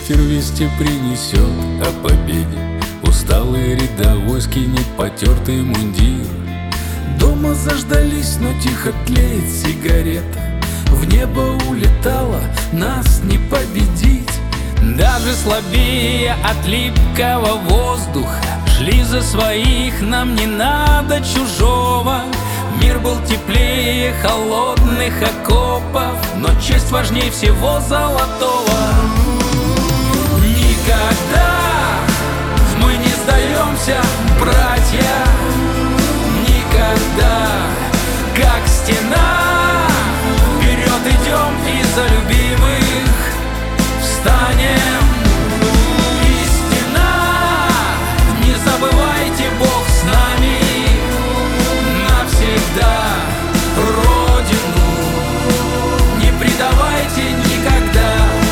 ветер вести принесет о победе. Усталый рядовой скинет потертый мундир. Дома заждались, но тихо тлеет сигарета. В небо улетала, нас не победить. Даже слабее от липкого воздуха шли за своих, нам не надо чужого. Мир был теплее холодных окопов, но честь важнее всего золотого. Никогда мы не сдаемся, братья. Никогда, как стена, вперед идем и за любимых встанем. Истина, не забывайте, Бог с нами навсегда. Родину не предавайте никогда.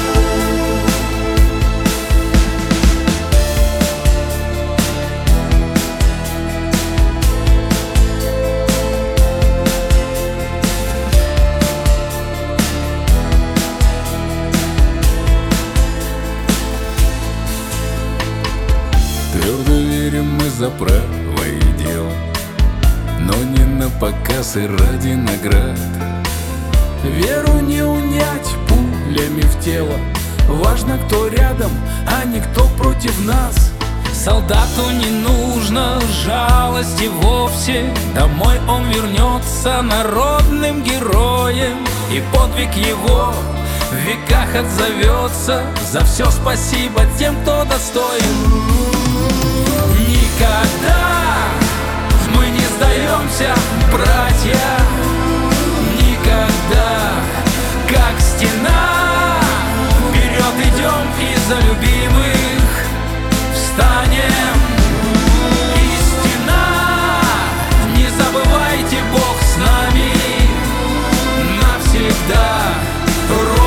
Твердо верим мы за правое дело, но не на показ и ради наград. Веру не унять пулями в тело. Важно, кто рядом, а не кто против нас. Солдату не нужно жалости вовсе. Домой он вернется народным героем, и подвиг его в веках отзовется. За все спасибо тем, кто достоин. Никогда мы не сдаемся, братья. Никогда, как стена, вперед идем и за любимых встанем. Истина, не забывайте, Бог с нами навсегда.